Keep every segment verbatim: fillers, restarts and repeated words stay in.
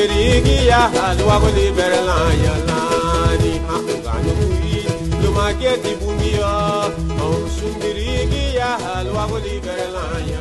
sundiri ya halwa ko liberala ya lani ha ngano kui lo maketi bumio oh sundiri ya halwa ko liberala ya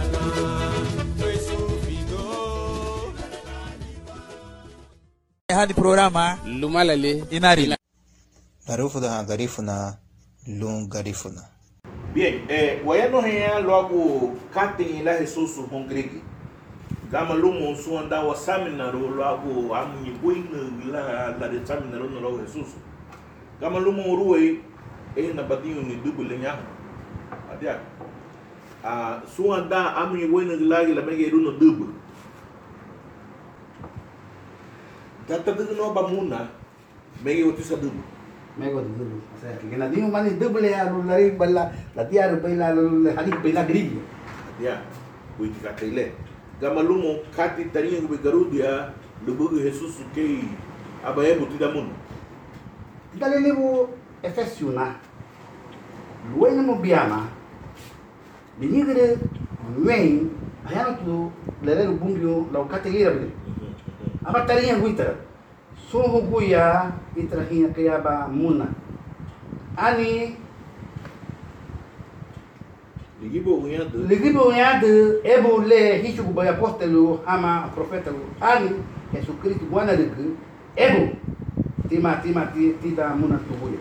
hadi programa lumalale inari Garufu da garifu na lun garifu na. Bien, eh, wayano hea logo kati la Jesus hongregi. Gama lumo suanda wa seminaro logo amunyi buina la la de seminaro no logo Jesus. Gama lumo ruwe e na badinho ni double nya. Adia. Ah, suanda amunyi buina la la mege no double. Tata de no bamuna mege otisa double. Mego dulu, saya kena dia mana double ya, lu lari bala, lati ada bela lu hari bela grid. Ya, kui kata ile. Gama lumo kati tani yang begarudia, lubu Jesus kei abaye buti damun. Kita lele bu efesiuna, lu ini mau biama, bini kere main, ayam tu lele lu bumbio, lau kata lira bini. Apa tani yang gue ter? Suhu guya itrahinya kaya ba muna. Ani ligibo unya de ligibo unya de ebo le hichu ba apostolo ama profeta ani Yesu Kristo bwana de ebo tima tima tida muna tubuya.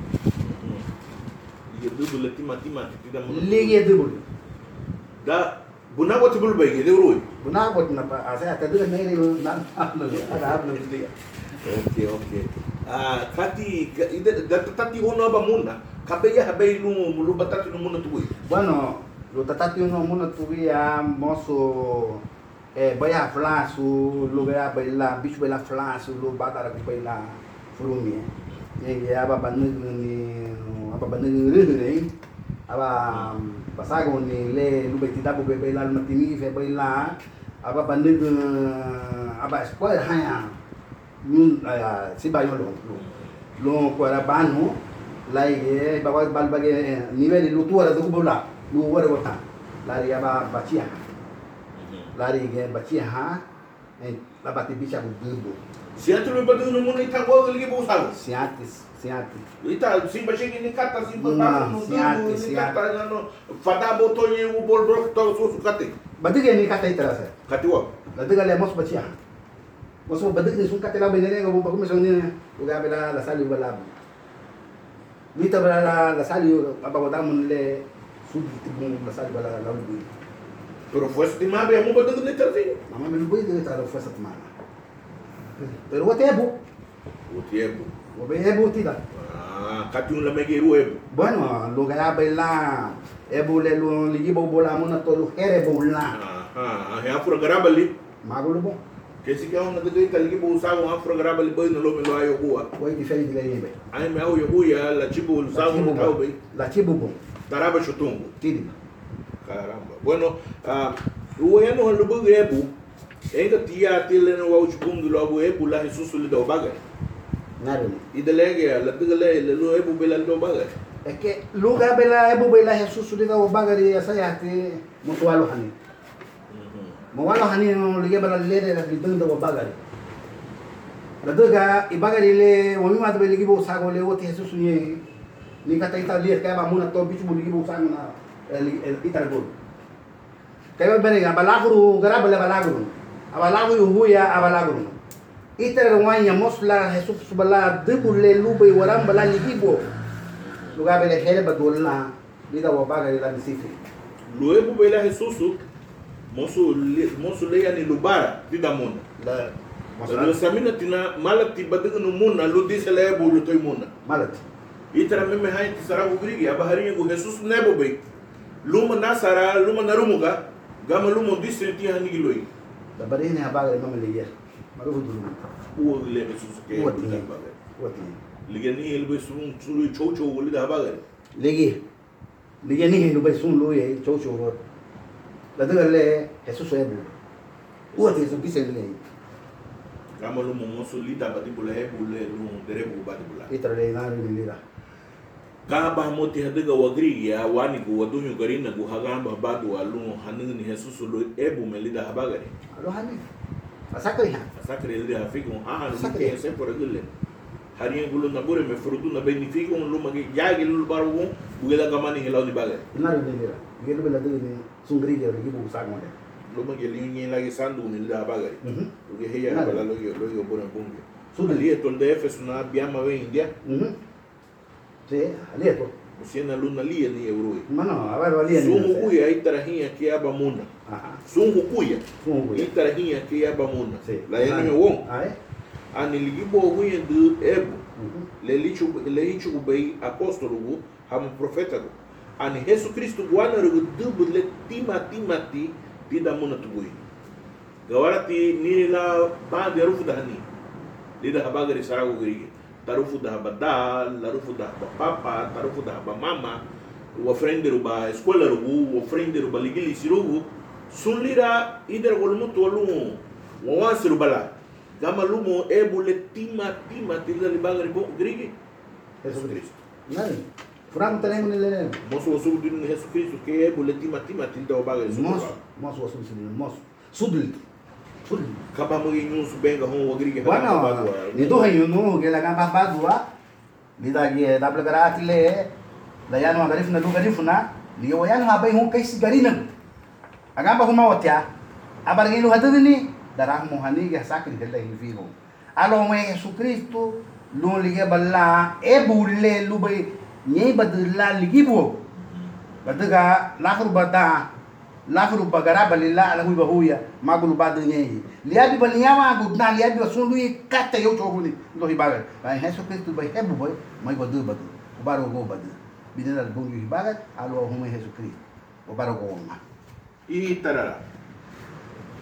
Ligibo double tima tima tida muna. Ligibo Da buna ko tibul bayge de roy. Buna ko na pa asa ta de ne na na ada hablo dia. Okay, okay. Ah, kati ide tati ono ba muna. Kabeya habay lu lu batati no muna tuwi. Bueno, lo tatati no muna tuwi ya moso eh baya flasu, lo baya bela bicho bela flasu, lo badara ko bela furumi. Ye ya ba banu ni apa banu ni aba pasago ni le lu betida bo bela matini fe bela aba banu aba spoil haya. Nun si bayo lo lo ko era banu lai ge bawa bal bage nivel lu tu ara du bola lu wara wata lari aba bachia lari ge bachia ha e la bati bicha bu dubo Siatu lu badu no muna itago ligi bo sago. siatis siatis Ita simba chegi ni kata simba Nah, no siati, ni siati. kata no fada botonye u bol bol to so kate. badi ge ni kata itara sa Kati wa. badi ge le mos bachia mos badi ge sun kata la benene go ba ko meso ni uga bela la sali bala Vita bala la sali aba ko damun le sudi tibung la sali bala la ubi Pero fue estimable mu badu ni terti. mama me lubu ge tara fa satmana pero wote bu O tiempo. wo be bu tida Ah, kati un la mege ruebo. bueno lo ga bela e bu le lo ligi bo bola mona to lu here bo la Ah, ah, ya afro garabali. mago lu bo Que si que una de que ligi bo usago afro garabali boy no lo me lo ayo kuwa. wo di feli di le yebe Ai me au yo kuya la chibo usago no tau be. la chibu bo Taraba chutungu. tidi Caramba. Bueno, ah, o eno lo bugu ebu. Enga tia tele no wa chupungu lo ebu la Jesus le do bagay. nare I delege la digale le lo ebu bela do bagay. es que lu ga bela e bu bela jesus su diga wo bagari ya saya te mo to alo hani mo walo hani no ligi bela le de la bidunda wo bagari la doga i bagari le wo mi ma de ligi bo sago le wo te jesus ni ni kata ita lier ka ba muna to bichu bu ligi bo sago na ita gol kayo bene ga balaguru gara bela balaguru abalaguru huya abalaguru ita rwanya mosla jesus subala debule lube waram bala ligi bo lugar bele hele badolna lida wo bagari la misifi Lo ebu bela Jesus moso le moso le yani lubara tida mona. la Lo samina tina malati badiga no mona lo dise le ebu lo toy mona. malat Itara meme hay tisara ugrigi abahari go Jesus nebo be. Luma nasara luma narumuga gama lumo district ya ni giloi. da bari ne bagari no me liyer maru dulu Uwo le Jesus ke Uwo ebu tiye. bagay. wati Ligani elbe sun suru chocho wali da bagay. legi legi ni hinu bay sun lo ye chow chow ro la daga le jesus ebu wati so bisen le Gama lumo moso lida badibula ebu le lumo derebu badibula. itra le na ni lira Kaba moti hadiga wagri ya wani go wadunyo garina go hagamba badu alu hanin ni Jesus lo ebu melida habagari. alo hani Sakri ha. Sakri ele ha fica um ah não Sakri. tem sempre por aquele hari gulo na bure me frutu na beneficio um luma que já que lulu baru um bugela gamani hela ni baga Ina de dira. Gelo bela de ni sungri de lagi bu sak mode. luma que linha lagi sandu ni da baga Mhm. o que heia bala lo yo lo yo bora bunge Sudah. ali é tol de fes na biama ve india Mhm. Sí, ali eto. você na luna ali ni euro Mano, a ver ali ni. sumu kuya aí tarahinha que aba muna Aha. sumu kuya Sungu. aí tarahinha que aba muna Sí. la yana me won Ah, é? ani ligibo huye de ebo Mhm. le lichu le lichu bei apóstolo gu ham profeta gu ani Jesus Cristo guana ru dubu le tima timati ti da muna tugui gawara ti ni la ba de rufu da ni li da habaga ri sarago grigi tarufu da bada la rufu da papa tarufu da ba mama wa frende ru ba escola ru wa frende ru ba ligili sirugu sunlira ider gol mutu lu wa wasiru bala gama lumo ebule tima tima tila libaga ri bo grigi Jesus Cristo Nani? Furang tenemos ni lele. moso wasu din Jesus Cristo que ebule tima tima tila baga ri Mos, mos wasu sudil, mos. Sudil. Sudil. kaba mo yung su benga hon wa grigi Bueno, ni tu hay uno que la gamba badua. Lida que da plegara tile. La ya no garif na lu garif na. Li yo ya no abai hon kai sigarina. Agamba huma watia. Abar gilu hadini. Darah mohani que sakri que la invivo. Alo me Jesucristo lu lige balla e bulle lu bai nyei badla ligibo. Badaga lakhru bada lakhru bagara balilla ala hui bahuya magulu badu nyei. Liabi baliama gudna liabi wasundu kata yo choguni lo hibaga. Bai Jesucristo bai hebu bai mai badu badu. Ubaro go badu. Bidena bungu hibaga alo hume Jesucristo. Ubaro go ma. e tarara